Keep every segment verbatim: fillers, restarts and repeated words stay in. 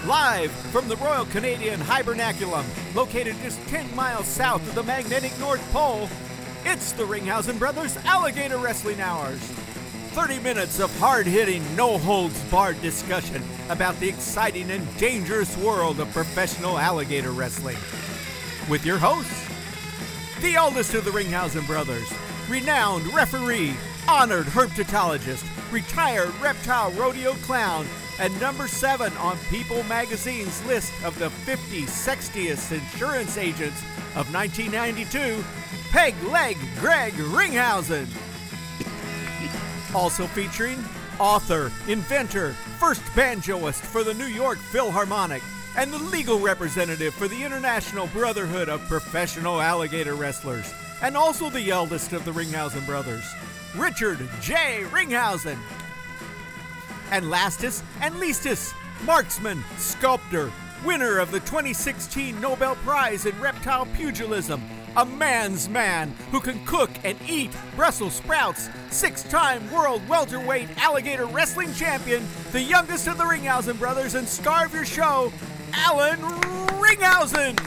Live from the Royal Canadian Hibernaculum, located just ten miles south of the magnetic North Pole, it's the Ringhausen Brothers Alligator Wrestling Hours. thirty minutes of hard-hitting, no-holds-barred discussion about the exciting and dangerous world of professional alligator wrestling. With your hosts, the eldest of the Ringhausen Brothers, renowned referee, honored herpetologist, retired reptile rodeo clown, and number seven on People Magazine's list of the fifty sexiest insurance agents of nineteen ninety-two, Peg Leg Greg Ringhausen. Also featuring author, inventor, first banjoist for the New York Philharmonic, and the legal representative for the International Brotherhood of Professional Alligator Wrestlers, and also the eldest of the Ringhausen brothers, Richard J. Ringhausen. And lastest and leastest, marksman, sculptor, winner of the twenty sixteen Nobel Prize in Reptile Pugilism, a man's man who can cook and eat Brussels sprouts, six-time world welterweight alligator wrestling champion, the youngest of the Ringhausen brothers, and star of your show, Alan Ringhausen.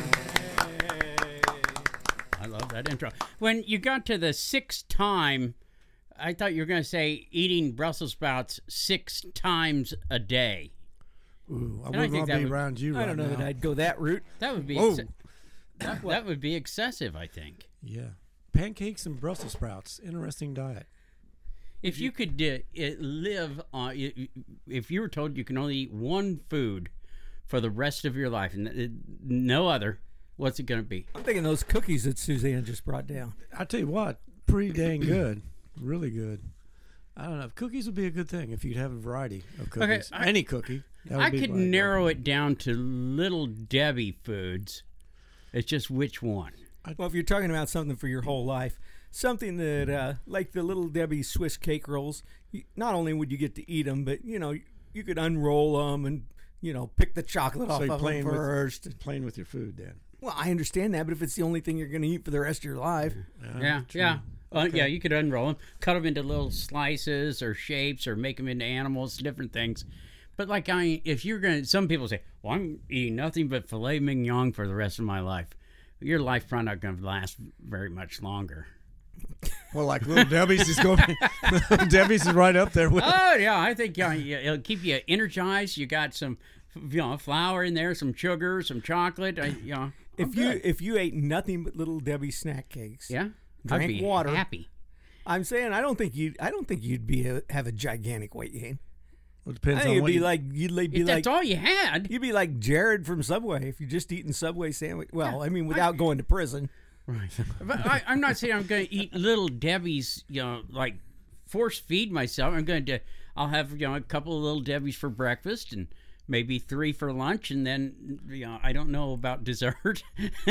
I love that intro. When you got to the sixth time, I thought you were going to say eating Brussels sprouts six times a day. Ooh, I And I wouldn't think want that to be would- around you I right don't know now. that I'd go that route. That would be Whoa. exce- that, that would be excessive, I think. Yeah. Pancakes and Brussels sprouts. Interesting diet. If you could uh, it live on, i- if you were told you can only eat one food for the rest of your life and uh, no other, what's it going to be? I'm thinking those cookies that Suzanne just brought down. I tell you what, pretty dang good. Really good. I don't know. Cookies would be a good thing if you'd have a variety of cookies. I- Any cookie. That would I be could my narrow go. it down to Little Debbie foods. It's just which one. Well, if you're talking about something for your whole life, something that, uh, like the Little Debbie Swiss cake rolls, you, not only would you get to eat them, but, you know, you could unroll them and, you know, pick the chocolate So off you're of them playing with, first. playing with your food then. Well, I understand that, but if it's the only thing you're going to eat for the rest of your life, Yeah, true. yeah. Uh, Okay. yeah, you could unroll them, cut them into little slices or shapes or make them into animals, different things. But like, I mean, if you're going to, some people say, well, I'm eating nothing but filet mignon for the rest of my life. Your life's probably not going to last very much longer. Well, like Little Debbie's is going. Little Debbie's is right up there with. Oh, yeah, I think yeah, yeah, it'll keep you energized. You got some, you know, flour in there, some sugar, some chocolate. I, you know, if I'm you good. if you ate nothing but Little Debbie snack cakes, yeah, drank I'd be water. happy. I'm saying I don't think you I don't think you'd be a, have a gigantic weight gain. Well, it I depends think on it'd what be you, like you'd like, be If like that's all you had. you'd be like Jared from Subway if you're just eating Subway sandwich. Well, I mean, without going to prison. Right. But I, I'm not saying I'm going to eat Little Debbie's, you know, like force feed myself. I'm going to, I'll have, you know, a couple of Little Debbie's for breakfast and maybe three for lunch. And then, you know, I don't know about dessert.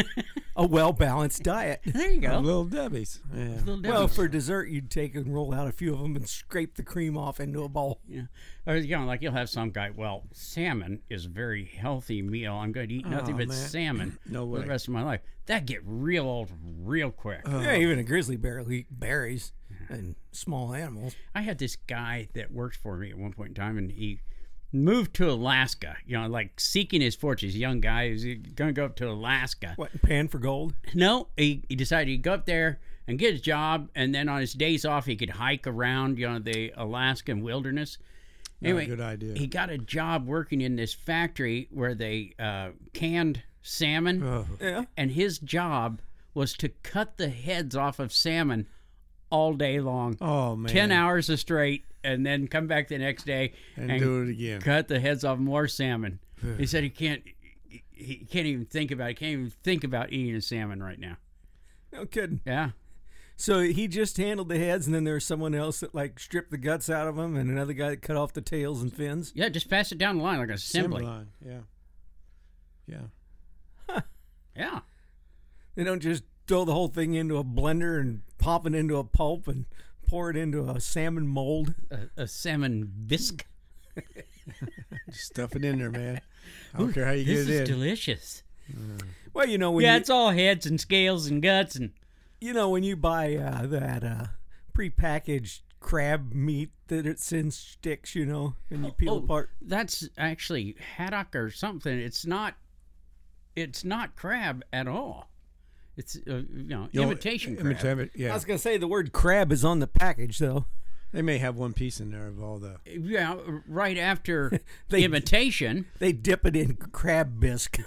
A well-balanced diet. There you go. Little Debbie's. Yeah. Little Debbie's. Well, for dessert, you'd take and roll out a few of them and scrape the cream off into a bowl. yeah. Or, you know, like you'll have some guy, well, salmon is a very healthy meal. I'm going to eat nothing Oh, but man. salmon No for way. the rest of my life. That get real old real quick. Yeah, even a grizzly bear will eat berries and small animals. I had this guy that worked for me at one point in time, and he moved to Alaska, you know, like seeking his fortune. He's a young guy. He's going to go up to Alaska. What, pan for gold? No, he, he decided he'd go up there and get his job, and then on his days off, he could hike around, you know, the Alaskan wilderness. Not a Anyway, good idea. he got a job working in this factory where they uh, canned salmon, Oh. Yeah. and his job was to cut the heads off of salmon all day long. Oh, man. ten hours a straight, and then come back the next day And do it again. cut the heads off more salmon. He said he can't he, he can't even think about it. He can't even think about eating a salmon right now. No kidding. Yeah. So he just handled the heads, and then there was someone else that like stripped the guts out of them, and another guy that cut off the tails and fins. Yeah, just pass it down the line like a assembly. Assembly line. Yeah. Yeah. Yeah. They don't just throw the whole thing into a blender and pop it into a pulp and pour it into a salmon mold. A, a salmon bisque. Just stuff it in there, man. I don't care how you This get is it in. delicious. Well, you know when Yeah, you, it's all heads and scales and guts and you know when you buy uh, that uh, prepackaged crab meat that it's in sticks, you know, and you peel Oh, apart. That's actually haddock or something. It's not. It's not crab at all. It's uh, you know You know, imitation crab. imita- I Yeah, was gonna say the word crab is on the package, though. they may have one piece in there of all the. Yeah, right after They- imitation. They dip it in crab bisque.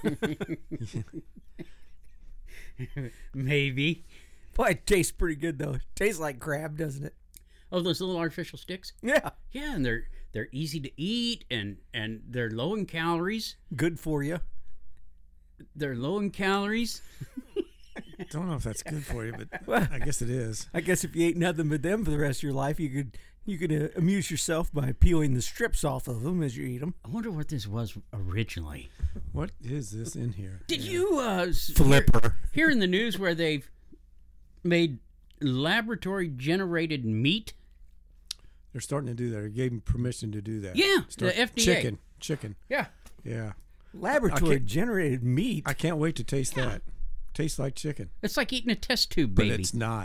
Maybe. Boy, it tastes pretty good though. It tastes like crab, doesn't it? Oh, those little artificial sticks. Yeah, Yeah, and they're they're easy to eat, and and they're low in calories. good for you. They're low in calories. Don't know if that's good for you, Well- but I guess it is. I guess if you ate nothing but them for the rest of your life, you could you could uh, amuse yourself by peeling the strips off of them as you eat them. I wonder what this was originally. What is this in here? Did you uh, s- Flipper. Hear, hear in the news where they've made laboratory generated meat? They're starting to do that. They gave them permission to do that. Yeah, Start- the F D A. Chicken, chicken. Yeah. Yeah, Laboratory can't- generated meat. I can't wait to taste that. Tastes like chicken, It's like eating a test tube, but baby. it's not.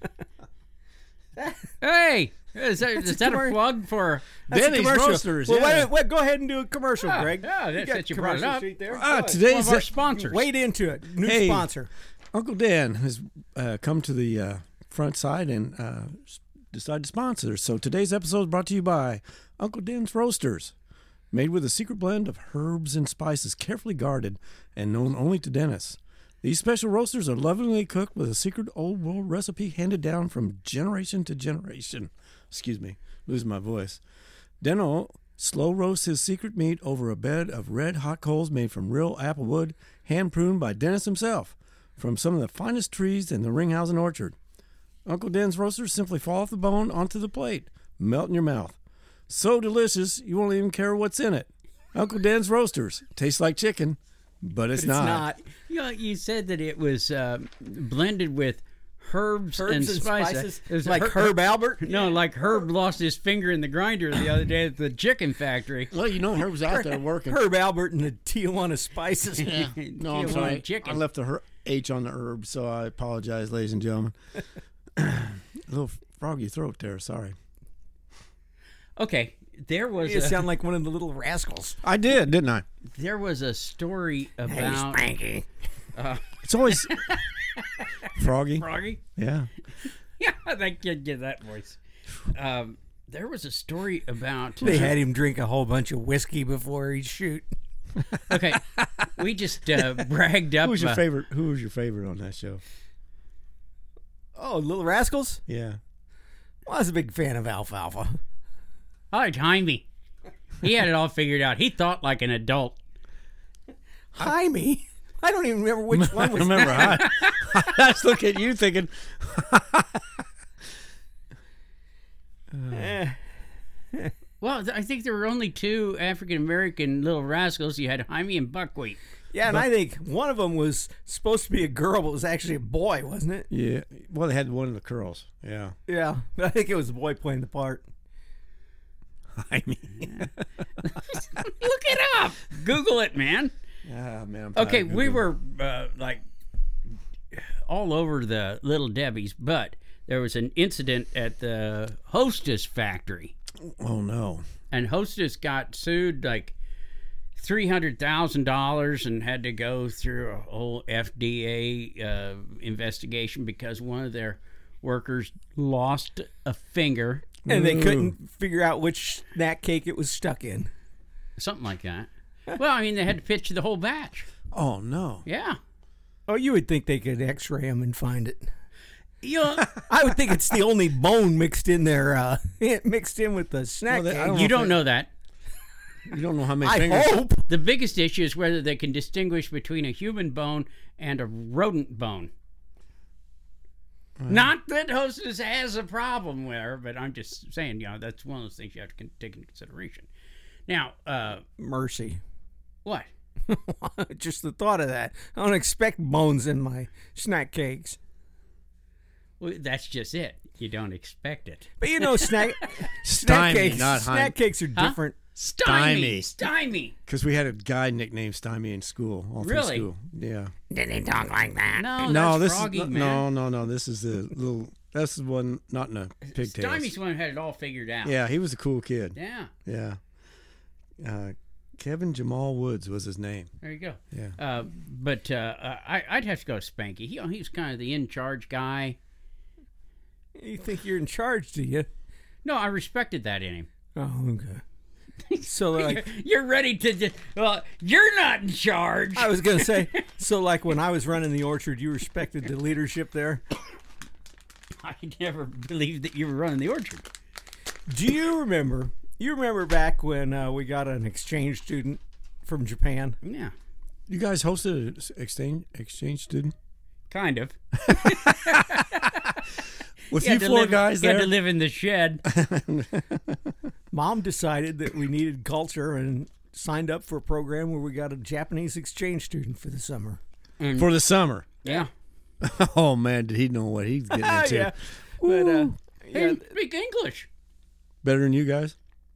Hey, is that, is a that a commer- plug for? That's a Denny's commercial. Roasters, Well, yeah. wait, wait, go ahead and do a commercial, Yeah, Greg. yeah, you that- got since you brought it commercial up. sheet there. Ah, Go ahead. One today's of our sponsors. Wade into it. New Hey. sponsor. Uncle Dan has uh, come to the uh, front side and uh, s- decided to sponsor. So today's episode is brought to you by Uncle Dan's Roasters, made with a secret blend of herbs and spices carefully guarded and known only to dentists. These special roasters are lovingly cooked with a secret old world recipe handed down from generation to generation. Excuse me, losing my voice. Deno slow roasts his secret meat over a bed of red hot coals made from real apple wood, hand pruned by Dennis himself from some of the finest trees in the Ringhausen orchard. Uncle Den's roasters simply fall off the bone onto the plate, melt in your mouth. So delicious, you won't even care what's in it. Uncle Den's roasters taste like chicken, but it's, It's not. not. You know, you said that it was uh, blended with herbs, Herbs and, and spices. spices. It was Like Her- Herb Albert? No, like Herb lost his finger in the grinder the other day at the chicken factory. Well, you know Herb's out there working. Herb Albert and the Tijuana Spices. No, I'm Tijuana sorry. chicken. I left the her- H on the herb, so I apologize, ladies and gentlemen. A little froggy throat there, sorry. Okay, there was You a, sound like one of the little rascals. I did, didn't I? there was a story about Spanky. It's always froggy. Froggy. Yeah. Yeah, I can't get that voice. Um, there was a story about. They had him drink a whole bunch of whiskey before he'd shoot. Okay, we just uh, bragged up. Who was your uh, favorite? Who was your favorite on that show? Oh, Little Rascals? Yeah. Well, I was a big fan of Alfalfa. I liked Jaime. He had it all figured out. He thought like an adult. Jaime? I don't even remember which one I was remember. I, I was looking at you thinking, Eh. Well, th- I think there were only two African American Little Rascals. You had Jaime and Buckwheat. Yeah, and I think one of them was supposed to be a girl, but it was actually a boy, wasn't it? yeah. Well, they had one of the curls. Yeah. Yeah, but I think it was a boy playing the part. I mean, Look it up. Google it, man. ah, man. I'm Okay, tired of we Googling. were uh, like all over the Little Debbie's, but there was an incident at the Hostess factory, Oh no. and Hostess got sued like three hundred thousand dollars and had to go through a whole F D A uh, investigation because one of their workers lost a finger, And they Ooh. couldn't figure out which snack cake it was stuck in. something like that. Well, I mean, they had to pitch the whole batch. Oh no. Yeah. Oh, you would think they could x-ray them and find it. You know, I would think it's the only bone mixed in there, uh, mixed in with the snack Well, they- I cake. don't you know if don't they- know that. You don't know how many I fingers. hope. The biggest issue is whether they can distinguish between a human bone and a rodent bone. Not that Hostess has a problem with her, but I'm just saying, you know, that's one of those things you have to con- take into consideration. Now, uh, Mercy. what? Just the thought of that. I don't expect bones in my snack cakes. Well, that's just it. You don't expect it. But you know, snack Stymie, snack cakes. not snack Heim. cakes are Huh? different. Stymie! Stymie. Stymie! Because we had a guy nicknamed Stymie in school. All through Really? school. Yeah. Did he talk like that? No, no, that's this Froggy, is man. no, no, no. This is the little That's the one not in a pigtails. Stymie's the one who had it all figured out. Yeah, he was a cool kid. Yeah. Yeah. Uh, Kevin Jamal Woods was his name. There you go. Yeah. Uh, but uh, I, I'd have to go Spanky. He, he was kind of the in-charge guy. You think you're in charge, do you? No, I respected that in him. Oh, okay. So like, you're ready to. Just, well, you're not in charge. I was gonna say. So like when I was running the orchard, you respected the leadership there. I never believed that you were running the orchard. Do you remember? You remember back when uh, we got an exchange student from Japan? Yeah, You guys hosted an exchange exchange student kind of. with He you had to four live- guys he had there. to live in the shed. Mom decided that we needed culture and signed up for a program where we got a Japanese exchange student for the summer. And, For the summer. yeah. Oh man, did he know what he's getting into? yeah, but uh, Hey, yeah, speak English. Better than you guys.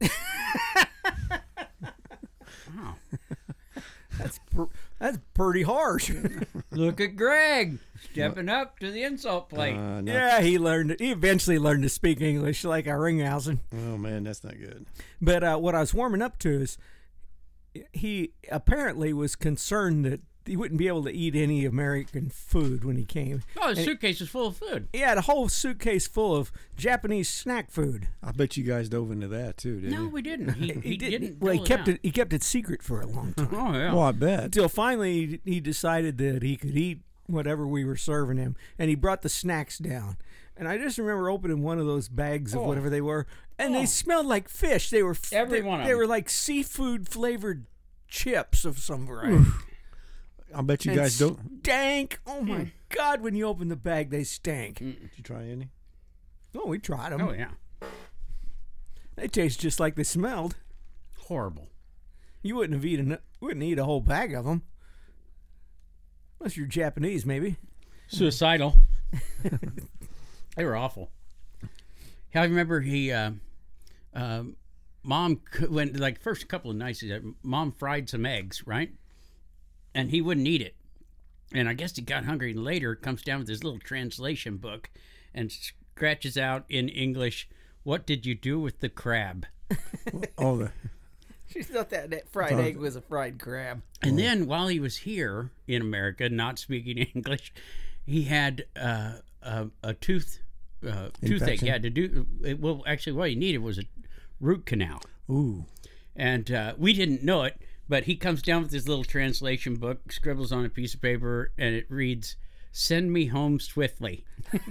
Wow. that's pr- that's pretty harsh. Look at Greg stepping up to the insult plate. Uh, not- Yeah, he learned. He eventually learned to speak English like a Ringhausen. Oh man, that's not good. But uh, what I was warming up to is he apparently was concerned that he wouldn't be able to eat any American food when he came. Oh, the And suitcase is full of food. he had a whole suitcase full of Japanese snack food. I bet you guys dove into that too, didn't No, you? we didn't. He, he, did- didn't. Well, he dole kept out. it. He kept it secret for a long time. Oh yeah. Well, I bet. Until finally he decided that he could eat whatever we were serving him, and he brought the snacks down. And I just remember opening one of those bags of Oh. whatever they were, and Oh. they smelled like fish. They were f- Every they, one of They them. were like seafood flavored chips of some variety. I bet you And guys don't. stank. Oh my Mm. God! When you open the bag, they stank. Did you try any? Oh, we tried them. Oh yeah. They taste just like they smelled. Horrible. You wouldn't have eaten. Wouldn't eat a whole bag of them, unless you're Japanese, maybe. Suicidal. They were awful. I remember he, uh, uh, mom c- went like first couple of nights. he said, Mom fried some eggs, right? And he wouldn't eat it. And I guess he got hungry. And later comes down with his little translation book and scratches out in English, "What did you do with the crab?" Oh, the, She thought that, that fried Thought- egg was a fried crab. And then while he was here in America, not speaking English, he had uh, a, a tooth uh, toothache. Infection? Yeah, to do it, well. Actually, what he needed was a root canal, ooh. and uh, we didn't know it. But he comes down with his little translation book, scribbles on a piece of paper, and it reads, "Send me home swiftly."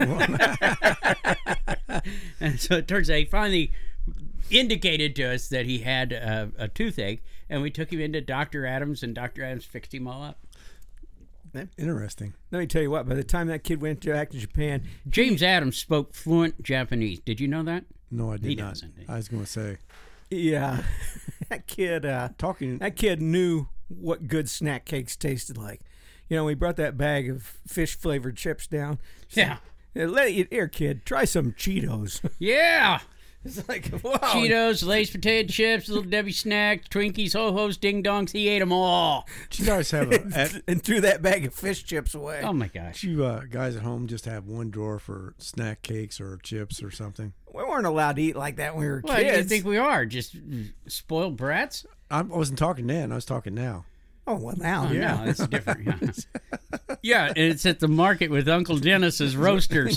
And so it turns out he finally indicated to us that he had a, a toothache, and we took him into Doctor Adams, and Doctor Adams fixed him all up. Interesting. Let me tell you what. By the time that kid went back to Japan, James Adams spoke fluent Japanese. Did you know that? No, I did He not. doesn't. I was going to say yeah, that kid. Uh, talking. that kid knew what good snack cakes tasted like. You know, we brought that bag of fish flavored chips down. Yeah. Yeah, let it here, kid. Try some Cheetos. Yeah. It's like, wow. Cheetos, Lay's potato chips, Little Debbie snacks, Twinkies, ho-hos, ding-dongs. He ate them all. Did you guys have a? At, and threw that bag of fish chips away. Oh, my gosh. did you uh, guys at home just have one drawer for snack cakes or chips or something? We weren't allowed to eat like that when we were Well, you kids. think we are? Just spoiled brats? I wasn't talking then. I was talking now. oh, well, now. Oh, yeah. no, it's different. Yeah. Yeah, and it's at the market with Uncle Dennis's roasters.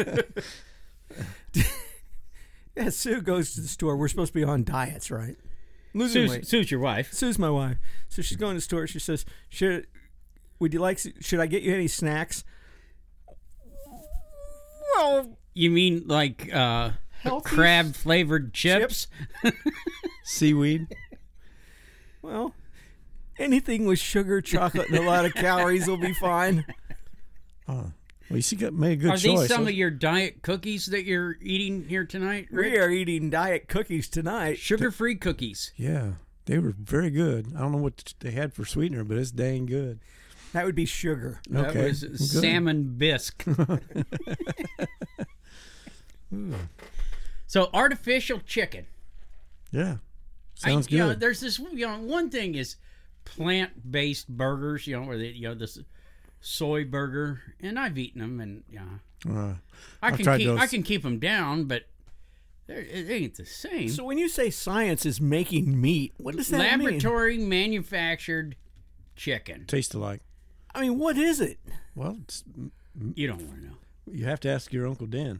Yeah, Sue goes to the store. We're supposed to be on diets, right? Losing Sue's, weight. Sue's your wife. Sue's my wife. So she's going to the store. She says, "Should would you like? Should I get you any snacks?" Well, You mean like uh, Healthy crab-flavored chips? Seaweed. well, anything with sugar, chocolate, and a lot of calories will be fine. Oh, well, you see, got made a good Are choice. these some of your diet cookies that you're eating here tonight, Rick? We are eating diet cookies tonight. Sugar-free cookies. Yeah, they were very good. I don't know what they had for sweetener, but it's dang good. That would be sugar. That Okay, was good. salmon bisque. So artificial chicken. Yeah, sounds I, you know, good. there's this. You know, one thing is plant-based burgers. You know, where they, you know, this soy burger, and I've eaten them, and yeah, Uh, I I've can tried keep those. I can keep them down, but they're- it ain't the same. So when you say science is making meat, what does that mean? Laboratory manufactured chicken. taste alike. I mean, what is it? Well, it's, You don't want to know. you have to ask your Uncle Dan.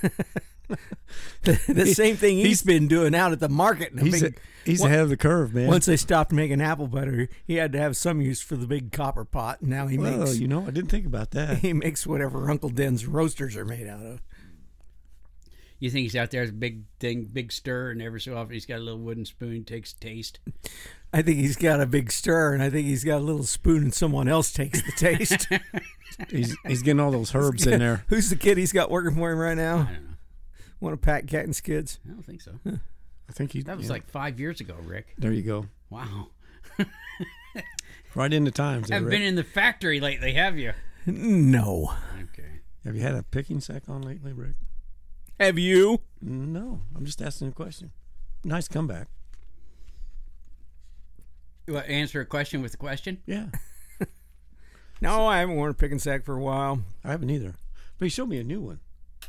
The same thing he's been doing out at the market. in a He's, big- a, he's What- ahead of the curve, man. Once they stopped making apple butter, he had to have some use for the big copper pot. And now he well, makes you know, I didn't think about that. he makes whatever Uncle Den's roasters are made out of. You think he's out there as a big thing, big stir, and every so often he's got a little wooden spoon, takes a taste. I think he's got a big stir, and I think he's got a little spoon, and someone else takes the taste. He's he's getting all those herbs in there. Who's the kid he's got working for him right now? I don't know. One of Pat Catton's kids. I don't think so. I think he. That was yeah. like five years ago, Rick. There you go. Wow. Right in the times. there, Haven't Rick. been in the factory lately, have you? No. Okay. Have you had a picking sack on lately, Rick? Have you? No, I'm just asking a question. Nice comeback. You want to answer a question with a question? Yeah, No, I haven't worn a picking sack for a while. I haven't either. But he showed me a new one.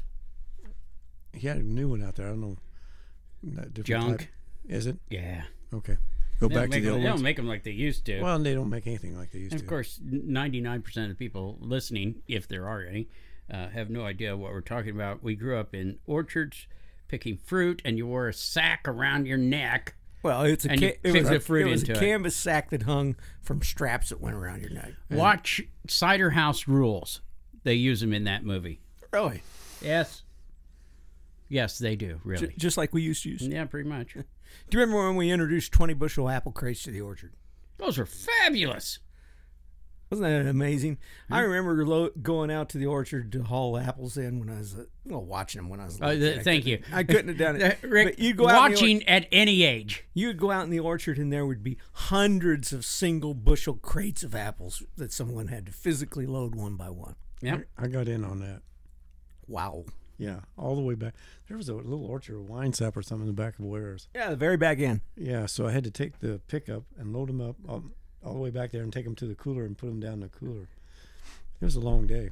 He had a new one out there. I don't know. That different Junk. type. Is it? Yeah. Okay. Go They back don't, to make the them, old they don't ones. make them like they used to. Well, they don't make anything like they used And to. of course, ninety-nine percent of people listening, if there are any, uh, have no idea what we're talking about. We grew up in orchards picking fruit, and you wore a sack around your neck. Well, it's a And ca- you it pick was, the a, fruit it was a into it. canvas sack that hung from straps that went around your neck. Watch Cider House Rules. They use them in that movie. Really? Yes. Yes, they do, J- really. just like we used to use. Yeah, pretty much. Do you remember when we introduced twenty bushel apple crates to the orchard? Those were fabulous. Wasn't that amazing? I remember lo- going out to the orchard to haul apples in when I was, uh, well, watching them when I was. a Uh, little th- kid. I thank couldn't- you. I couldn't have done Uh, it. Rick, But you'd go out in the or- watching at any age. You would go out in the orchard and there would be hundreds of single bushel crates of apples that someone had to physically load one by one. Yep. I got in on that. Wow. Yeah, all the way back. There was a little orchard, a wine sap or something in the back of Wares. Yeah, the very back end. Yeah, so I had to take the pickup and load them up all, all the way back there and take them to the cooler and put them down in the cooler. It was a long day.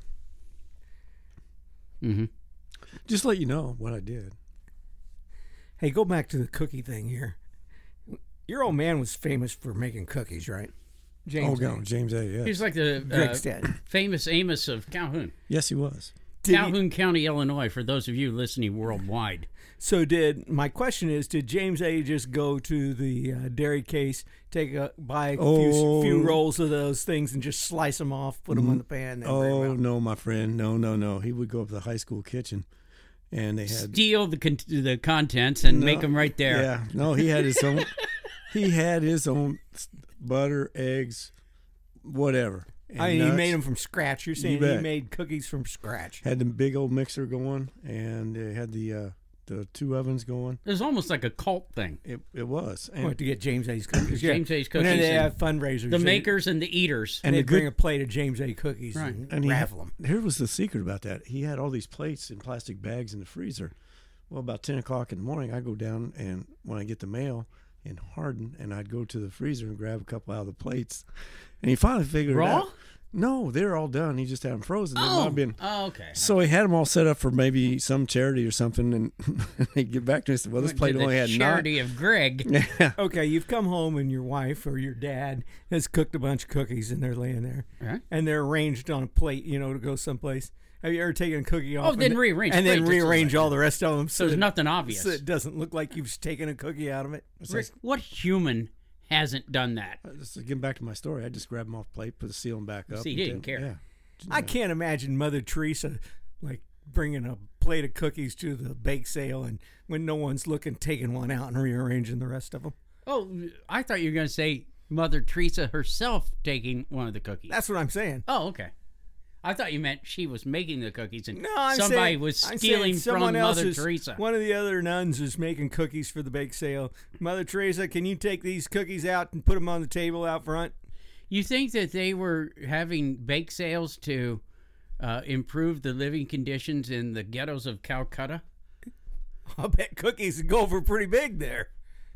Mm-hmm. Just to let you know what I did. Hey, go back to the cookie thing here. Your old man was famous for making cookies, right? James. oh, no, James A. Yes. He's like the Greg's uh, dad. famous Amos of Calhoun. yes, he was. Did he- Calhoun County, Illinois, for those of you listening worldwide. So did my question is, did James A. just go to the uh, dairy case, take a buy a Oh. few, few rolls of those things and just slice them off, put them in the pan? And then bring 'em Oh, out? no, my friend. No, no, no. He would go up to the high school kitchen and they had. Steal the con- the contents and No, make them right there. Yeah. No, he had his own. He had his own butter, eggs, whatever. and I mean, he nuts. made them from scratch. You're saying he bet. made cookies from scratch. Had the big old mixer going, and they had the uh, the two ovens going. It was almost like a cult thing. It it was, I and, went to get James A's cookies. yeah. James A's And then cookies they and have fundraisers. The They- makers and the eaters. and and they the bring good- a plate of James A. cookies Right. and, and he had- raffle them. here was the secret about that. He had all these plates in plastic bags in the freezer. Well, about ten o'clock in the morning, I go down, and when I get the mail in Hardin, and I'd go to the freezer and grab a couple out of the plates, and he finally figured it Raw? out. No, they're all done. He just had them frozen. They've Oh, not been. oh, okay. So he had them all set up for maybe some charity or something, and he'd get back to me and said, "Well, this Went plate to the only had nine." charity of Greg. Yeah. Okay, you've come home and your wife or your dad has cooked a bunch of cookies and they're laying there. Right. And they're arranged on a plate, you know, to go someplace. Have you ever taken a cookie off? Oh, and then th- rearrange And the then plate just so rearrange like- all the rest of them So there's that- nothing obvious. so it doesn't look like you've taken a cookie out of it. Rick, what human hasn't done that? Just to get back to my story, I just grabbed them off the plate, put the seal them back up. See, he and didn't then- care. Yeah. I can't imagine Mother Teresa like bringing a plate of cookies to the bake sale and when no one's looking, taking one out and rearranging the rest of them. Oh, I thought you were going to say Mother Teresa herself taking one of the cookies. That's what I'm saying. Oh, okay. I thought you meant she was making the cookies and No, I'm somebody saying, was I'm stealing saying from someone else Mother is- Teresa. One of the other nuns is making cookies for the bake sale. Mother Teresa, can you take these cookies out and put them on the table out front? You think that they were having bake sales to uh, improve the living conditions in the ghettos of Calcutta? I'll bet cookies would go over pretty big there.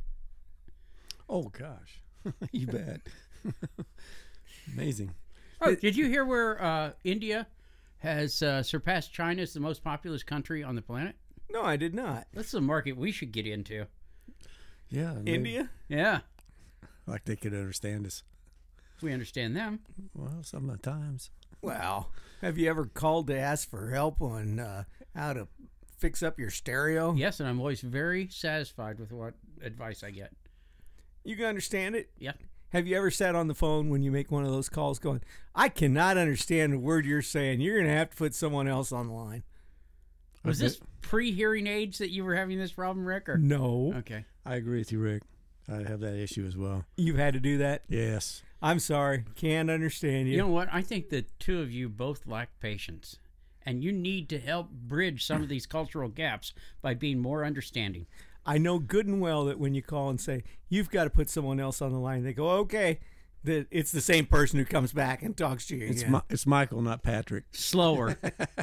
Oh gosh, you bet. Amazing. Oh, did you hear where uh, India has uh, surpassed China as the most populous country on the planet. No, I did not. That's the market we should get into. Yeah. maybe- India? Yeah, Like they could understand us. we understand them. Well, sometimes. Well, have you ever called to ask for help on uh, how to fix up your stereo? Yes, and I'm always very satisfied with what advice I get. You can understand it? Yeah. Have you ever sat on the phone when you make one of those calls going, I cannot understand a word you're saying. You're going to have to put someone else on the line. Was Okay. this pre-hearing aids that you were having this problem, Rick? Or? No. Okay. I agree with you, Rick. I have that issue as well. You've had to do that? Yes. I'm sorry. Can't understand you. You know what? I think the two of you both lack patience. And you need to help bridge some of these cultural gaps by being more understanding. I know good and well that when you call and say, you've got to put someone else on the line, they go, okay. That it's the same person who comes back and talks to you It's again. Mi- it's Michael, not Patrick. Slower.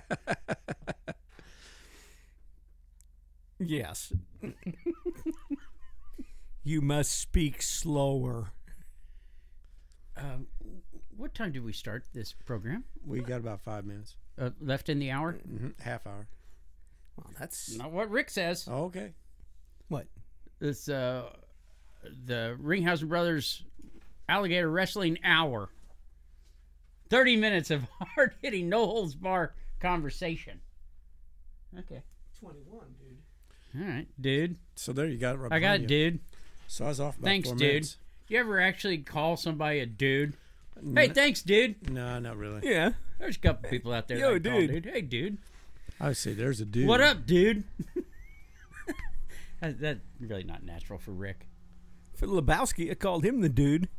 Yes. You must speak slower. um, what time did we start this program? We got about five minutes. Uh, left in the hour? hmm Half hour. Well, that's Not what Rick says. Oh, okay. what? It's uh, the Ringhausen Brothers Alligator Wrestling Hour. thirty minutes of hard-hitting, no-holds-bar conversation. Okay. twenty-one, dude. All right, dude. So there you got it. Right I got behind it, you. dude. So I was off about Thanks, four dude. minutes. You ever actually call somebody a dude? Hey, thanks, dude. No, not really. Yeah. There's a couple people out there Yo, that call dude. dude. Hey, dude. I would say there's a dude. What up, dude? that, that's really not natural for Rick. For Lebowski, I called him the dude.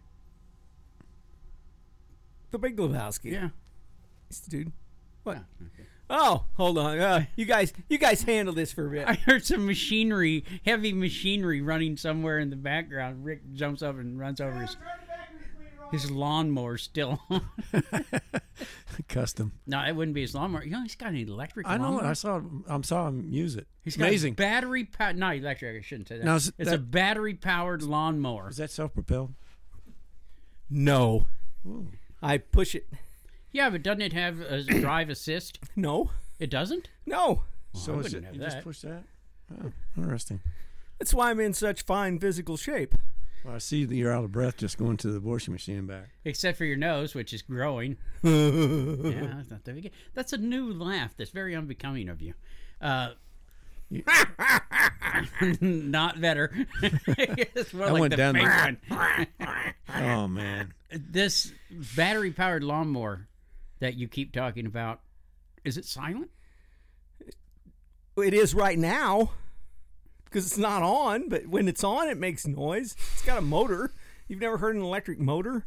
The big Lebowski. Yeah. He's the dude. What? Oh, okay. Oh, hold on. Uh, you guys, you guys handle this for a bit. I heard some machinery, heavy machinery running somewhere in the background. Rick jumps up and runs over his, his lawnmower still on. Custom. No, it wouldn't be his lawnmower. You know, he's got an electric I know. lawnmower. I saw. I saw him use it. He's got Amazing. a battery powered, not electric, I shouldn't say that. Now, is it's that- a battery powered lawnmower. Is that self-propelled? No. Ooh. I push it. Yeah, but doesn't it have a drive assist? No. It doesn't? No. So I is wouldn't it, have you that. just push that? Oh, interesting. That's why I'm in such fine physical shape. Well, I see that you're out of breath just going to the washing machine and back. Except for your nose, which is growing. yeah. Yeah, that's not that big. That's a new laugh that's very unbecoming of you. Uh, not better. It's more I like went the down fake there. one. Oh man. This battery powered lawnmower that you keep talking about, is it silent? It is right now because it's not on, but when it's on, it makes noise. It's got a motor. You've never heard an electric motor?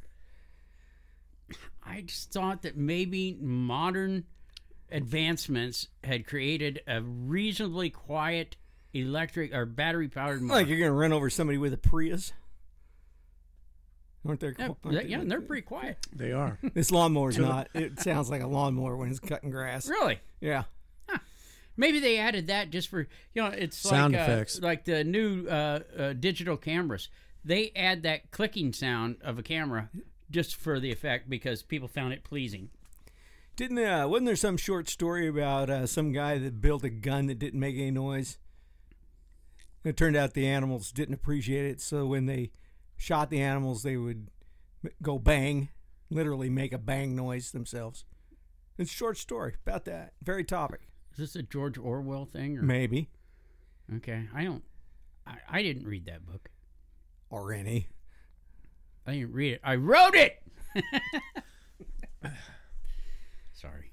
I just thought that maybe modern advancements had created a reasonably quiet electric or battery powered mower. Like you're going to run over somebody with a Prius? Aren't there? yeah, aren't yeah, and they're pretty quiet. They are. This lawnmower's not. It sounds like a lawnmower when it's cutting grass. Really? Yeah. Maybe they added that just for, you know, it's Sound like uh, effects. like the new uh, uh, digital cameras. They add that clicking sound of a camera just for the effect because people found it pleasing. Didn't uh, wasn't there some short story about uh, some guy that built a gun that didn't make any noise? It turned out the animals didn't appreciate it, so when they shot the animals, they would m- go bang, literally make a bang noise themselves. It's a short story about that very topic. Is this a George Orwell thing? Or? Maybe Okay, I don't. I, I didn't read that book. or any. I didn't read it. I wrote it. Sorry.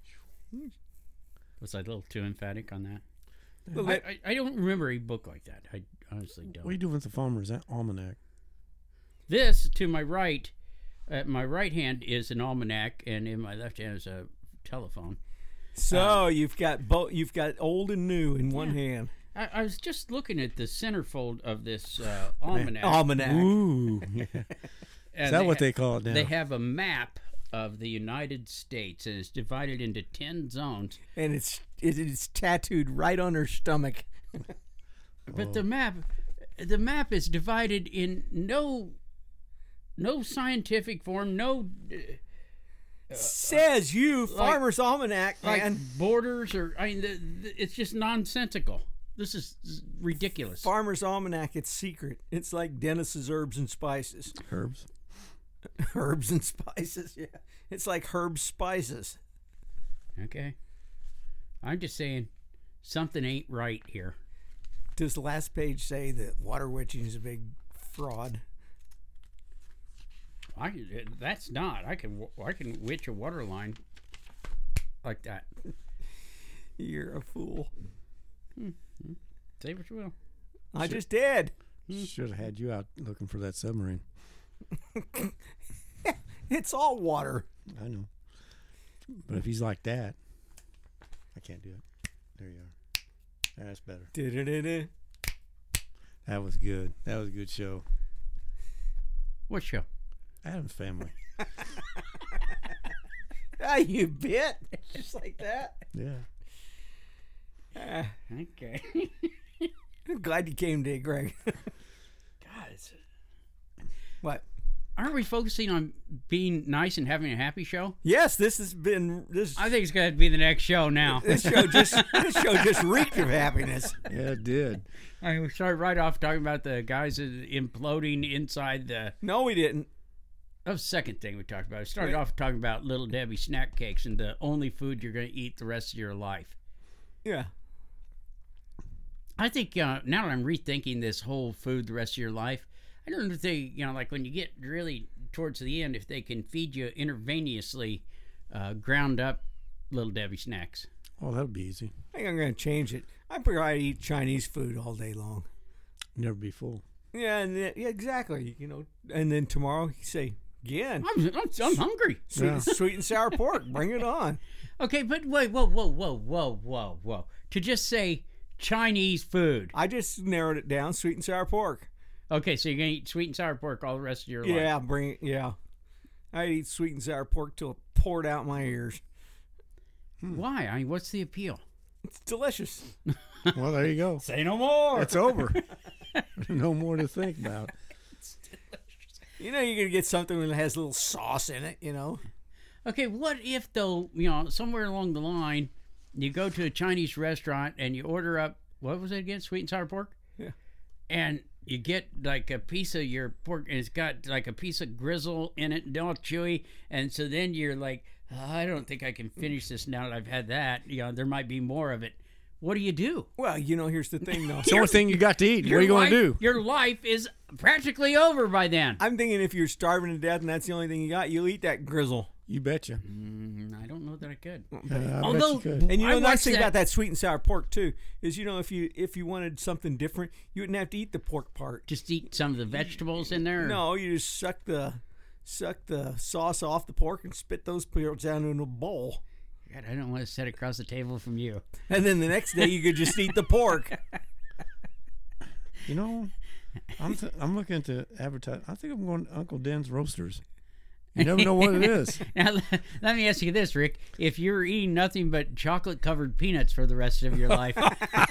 Was I a little too emphatic on that? Well, I, that- I, I don't remember a book like that. I honestly don't. What are you doing with the farmer's almanac? This to my right, at my right hand is an almanac, and in my left hand is a telephone. So you've got both. You've got old and new in one Yeah. hand. I, I was just looking at the centerfold of this uh, almanac. Almanac. Ooh. Yeah. and Is that what ha- they call it now? They have a map of the United States, and it's divided into ten zones. And it's it is tattooed right on her stomach. But the map, the map is divided in no, no scientific form. No, uh, Says you, like- Farmer's Almanac, like man. Borders, or I mean, the, the, it's just nonsensical. This is ridiculous. Farmer's Almanac, it's secret. It's like Dennis's Herbs and Spices. Herbs. Herbs and Spices, yeah. It's like Herbs Spices. Okay. I'm just saying something ain't right here. Does the last page say that water witching is a big fraud? I that's not. I can I can witch a water line like that. You're a fool. Say what you will. I just did. Should have had you out looking for that submarine. It's all water. I know. But if he's like that, I can't do it. There you are. That's better. Du-du-du-du. That was good. That was a good show. What show? Addams Family. Ah, you bit. Just like that. Yeah. Ah, Okay. I'm glad you came today, Greg. God, it's, What? aren't we focusing on being nice and having a happy show? Yes, this has been this. I think it's going to be the next show now. This show just this show just reeked of happiness. Yeah, it did. I mean, we started right off talking about the guys imploding inside the. No, we didn't. That was the second thing we talked about. We started off talking about Little Debbie snack cakes and the only food you're going to eat the rest of your life. Yeah. I think uh, now that I'm rethinking this whole food the rest of your life, I don't know if they, you know, like when you get really towards the end, if they can feed you intravenously uh, ground up Little Debbie snacks. Oh, that'll be easy. I think I'm going to change it. I prefer I eat Chinese food all day long. Never be full. Yeah, and then, yeah, exactly. You know, and then tomorrow you say again, I'm, I'm, I'm hungry. sweet, Yeah. sweet and sour pork. Bring it on. Okay, but wait, whoa, whoa, whoa, whoa, whoa, whoa. To just say Chinese food. I just narrowed it down. Sweet and sour pork. Okay, so you're going to eat sweet and sour pork all the rest of your life. Yeah, bring it. Yeah, I eat sweet and sour pork till it poured out my ears. Why? I mean, what's the appeal? It's delicious. Well, there you go. Say no more. It's over. No more to think about. You know, you're gonna get something that has a little sauce in it. You know. Okay, what if, though, you know, somewhere along the line, you go to a Chinese restaurant and you order up, what was it again? Sweet and sour pork? Yeah. And you get like a piece of your pork and it's got like a piece of grizzle in it and all chewy. And so then you're like, oh, I don't think I can finish this now that I've had that. You know, there might be more of it. What do you do? Well, you know, here's the thing, though. It's the only thing you got to eat. What Your are you going life- to do? Your life is practically over by then. I'm thinking if you're starving to death and that's the only thing you got, you'll eat that grizzle. You betcha. Mm, I don't know that I could. Yeah, I bet Although- you could. And you know, I the nice watched thing that- about that sweet and sour pork too is, you know, if you if you wanted something different, you wouldn't have to eat the pork part. Just eat some of the vegetables in there? No, you just suck the suck the sauce off the pork and spit those pearls down in a bowl. God, I don't want to sit across the table from you. And then the next day you could just eat the pork. You know, I'm th- I'm looking to advertise. I think I'm going to Uncle Den's Roasters. You never know what it is. Now, let me ask you this, Rick. If you're eating nothing but chocolate-covered peanuts for the rest of your life,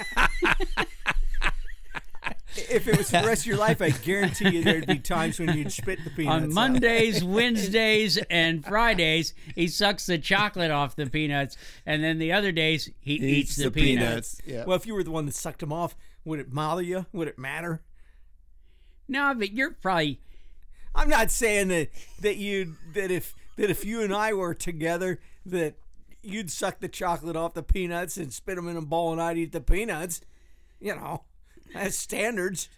If it was the rest of your life, I guarantee you there'd be times when you'd spit the peanuts on out. Mondays, Wednesdays, and Fridays, he sucks the chocolate off the peanuts, and then the other days, he eats, the, peanuts. Yeah. Well, if you were the one that sucked them off, would it bother you? Would it matter? No, but you're probably... I'm not saying that that you that if that if you and I were together that you'd suck the chocolate off the peanuts and spit them in a bowl and I'd eat the peanuts. You know, that's standards.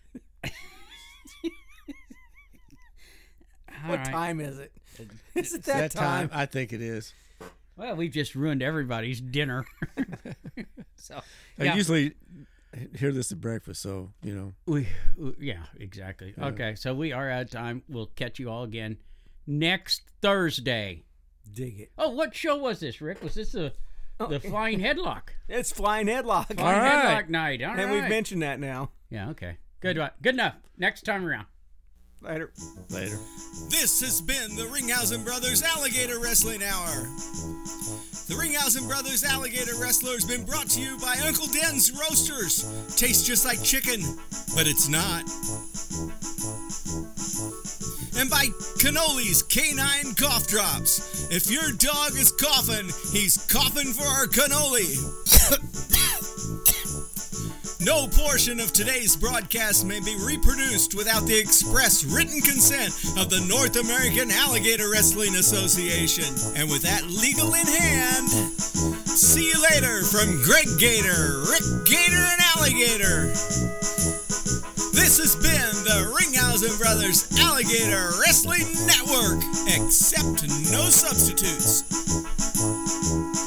All What right. time is it? Is it that, that time? time, I think it is. Well, we've just ruined everybody's dinner. so, I yeah. usually hear this at breakfast, so you know. We, yeah, exactly. Okay, so we are out of time. We'll catch you all again next Thursday. Dig it. Oh, what show was this, Rick? Was this the the Flying Headlock? It's Flying Headlock. Flying right. Headlock night. All and right. we've mentioned that now. Yeah. Okay. Good. one. Good enough. Next time around. Later. Later. This has been the Ringhausen Brothers Alligator Wrestling Hour. The Ringhausen Brothers Alligator Wrestler has been brought to you by Uncle Den's Roasters. Tastes just like chicken, but it's not. and by Canoli's Canine Cough Drops. If your dog is coughing, he's coughing for our cannoli. No portion of today's broadcast may be reproduced without the express written consent of the North American Alligator Wrestling Association. And with that legal in hand, see you later from Greg Gator, Rick Gator, and Alligator. This has been the Ringhausen Brothers Alligator Wrestling Network, except no substitutes.